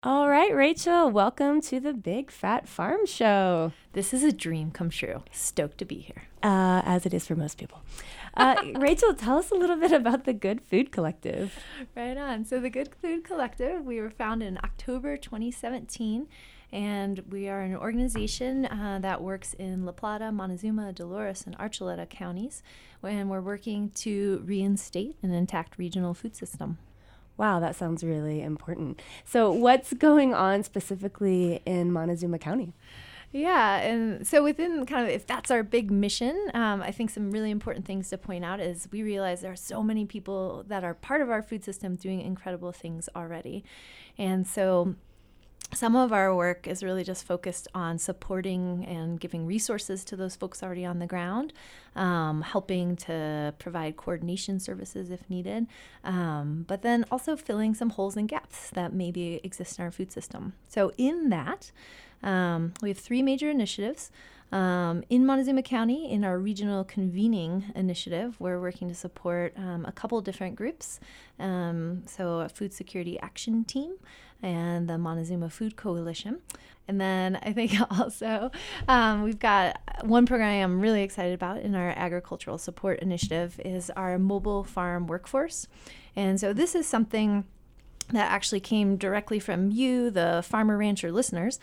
All right, Rachel, welcome to the Big Fat Farm Show, This is a dream come true. Stoked to be here. as it is for most people. Rachel, tell us a little bit about the Good Food Collective. Right on. So, the Good Food Collective, we were founded in October 2017, and we are an organization that works in La Plata, Montezuma, Dolores, and Archuleta counties, and we're working to reinstate an intact regional food system. Wow, that sounds really important. So, what's going on specifically in Montezuma County? Yeah, and so within kind of, if that's our big mission, I think some really important things to point out is we realize there are so many people that are part of our food system doing incredible things already. And so some of our work is really just focused on supporting and giving resources to those folks already on the ground, helping to provide coordination services if needed, but then also filling some holes and gaps that maybe exist in our food system. So in that, we have three major initiatives. In Montezuma County, in our regional convening initiative, we're working to support a couple different groups. So a food security action team and the Montezuma Food Coalition. And then I think also we've got one program I'm really excited about in our agricultural support initiative is our mobile farm workforce. And so this is something that actually came directly from you, the farmer rancher listeners.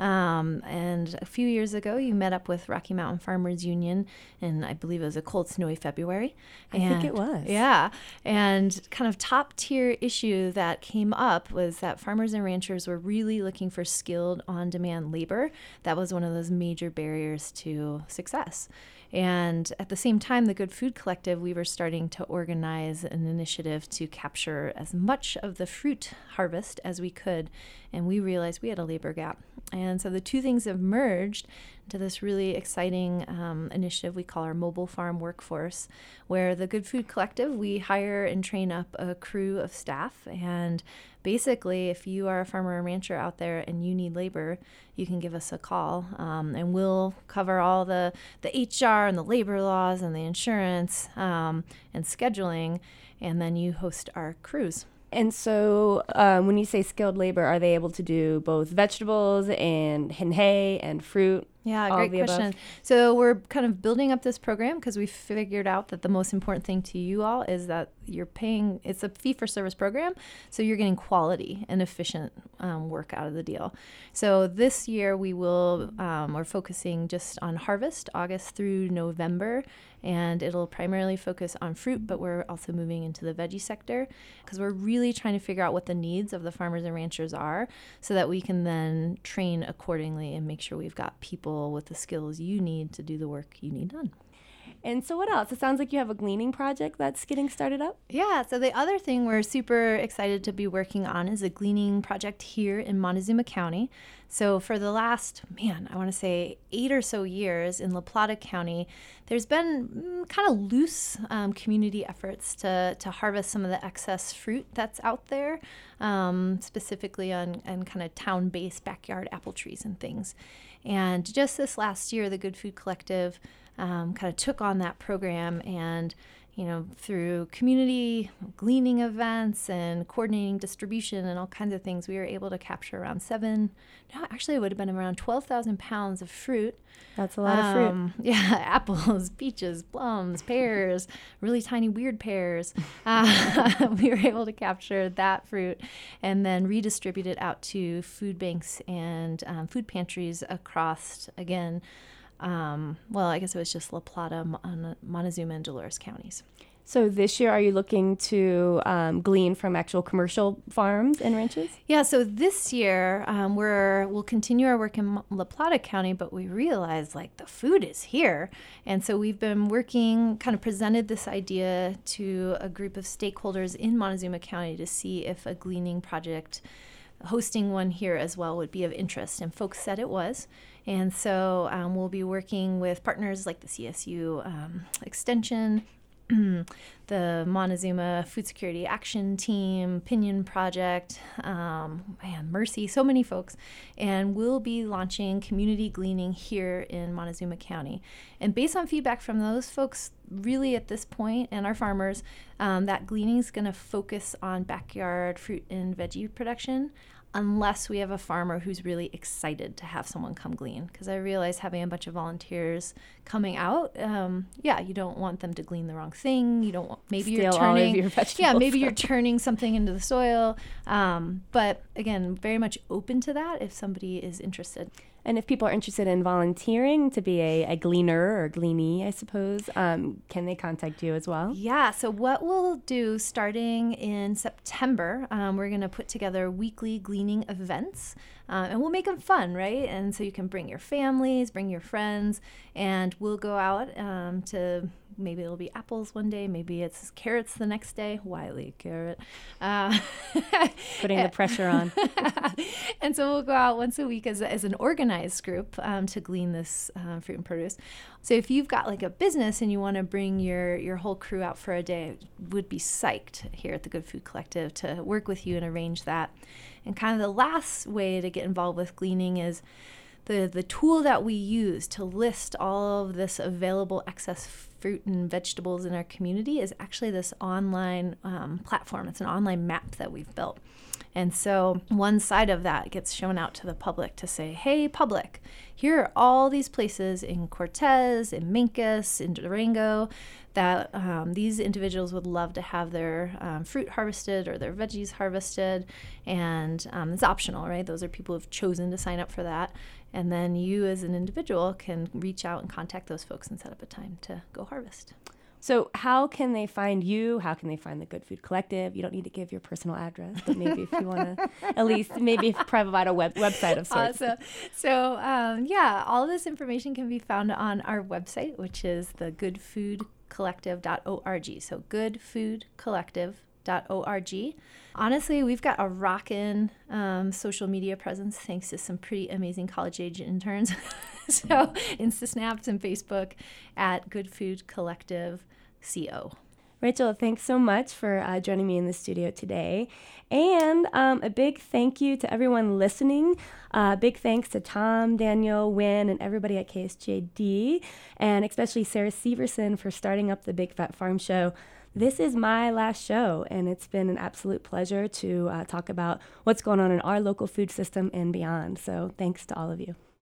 And a few years ago, you met up with Rocky Mountain Farmers Union, and I believe it was a cold, snowy February. I think it was. Yeah. And kind of top tier issue that came up was that farmers and ranchers were really looking for skilled on-demand labor. That was one of those major barriers to success. And at the same time, the Good Food Collective, we were starting to organize an initiative to capture as much of the fruit harvest as we could. And we realized we had a labor gap. And so the two things have merged into this really exciting initiative we call our mobile farm workforce, where the Good Food Collective, we hire and train up a crew of staff. And basically, if you are a farmer or rancher out there and you need labor, you can give us a call, and we'll cover all the HR and the labor laws and the insurance and scheduling, and then you host our crews. And so, when you say skilled labor, are they able to do both vegetables and hay and fruit? Yeah, all great of the question. above? So we're kind of building up this program because we figured out that the most important thing to you all is that you're paying, it's a fee-for-service program, so you're getting quality and efficient work out of the deal. So this year we're focusing just on harvest, August through November, and it'll primarily focus on fruit, but we're also moving into the veggie sector because we're really trying to figure out what the needs of the farmers and ranchers are so that we can then train accordingly and make sure we've got people with the skills you need to do the work you need done. And so what else? It sounds like you have a gleaning project that's getting started up. Yeah, so the other thing we're super excited to be working on is a gleaning project here in Montezuma County. So for the last, I want to say 8 or so years in La Plata County, there's been kind of loose community efforts to harvest some of the excess fruit that's out there, specifically on kind of town-based backyard apple trees and things. And just this last year, the Good Food Collective kind of took on that program and, through community gleaning events and coordinating distribution and all kinds of things, we were able to capture around it would have been around 12,000 pounds of fruit. That's a lot of fruit. Yeah, apples, peaches, plums, pears, really tiny weird pears. We were able to capture that fruit and then redistribute it out to food banks and food pantries across, again, I guess it was just La Plata, Montezuma, and Dolores counties. So this year, are you looking to glean from actual commercial farms and ranches? Yeah, so this year we'll continue our work in La Plata County, but we realized the food is here. And so we've been working, kind of presented this idea to a group of stakeholders in Montezuma County to see if a gleaning project, hosting one here as well, would be of interest. And folks said it was. And so we'll be working with partners like the CSU Extension, the Montezuma Food Security Action Team, Pinion Project, Mercy, so many folks. And we'll be launching community gleaning here in Montezuma County. And based on feedback from those folks, really at this point, and our farmers, that gleaning is going to focus on backyard fruit and veggie production. unless we have a farmer who's really excited to have someone come glean. Because I realize having a bunch of volunteers coming out, you don't want them to glean the wrong thing. You don't want, maybe Steal you're turning, all of your vegetables. yeah, maybe you're turning something into the soil. But again, very much open to that if somebody is interested. And if people are interested in volunteering to be a gleaner or gleanee, I suppose, can they contact you as well? Yeah, so what we'll do starting in September, we're going to put together weekly gleaning events, and we'll make them fun, right? And so you can bring your families, bring your friends, and we'll go out to, maybe it'll be apples one day, maybe it's carrots the next day, wily carrot. Putting the pressure on. And so we'll go out once a week as an organized group to glean this fruit and produce. So if you've got like a business and you want to bring your whole crew out for a day, would be psyched here at the Good Food Collective to work with you and arrange that. And kind of the last way to get involved with gleaning is the tool that we use to list all of this available excess fruit and vegetables in our community is actually this online platform. It's an online map that we've built. And so one side of that gets shown out to the public to say, hey, public, here are all these places in Cortez, in Mincus, in Durango, that these individuals would love to have their fruit harvested or their veggies harvested. And it's optional, right? Those are people who've chosen to sign up for that. And then you as an individual can reach out and contact those folks and set up a time to go harvest. So how can they find you? How can they find the Good Food Collective? You don't need to give your personal address, but maybe if you want to at least maybe provide a website of sorts. Awesome. So, all of this information can be found on our website, which is the goodfoodcollective.org. So goodfoodcollective.org. Honestly, we've got a rockin' social media presence thanks to some pretty amazing college-age interns. So Insta Snaps and Facebook at Good Food Collective CO. Rachel, thanks so much for joining me in the studio today. And a big thank you to everyone listening. Big thanks to Tom, Daniel, Wynn, and everybody at KSJD, and especially Sarah Severson for starting up the Big Fat Farm Show. This is my last show, and it's been an absolute pleasure to talk about what's going on in our local food system and beyond. So thanks to all of you.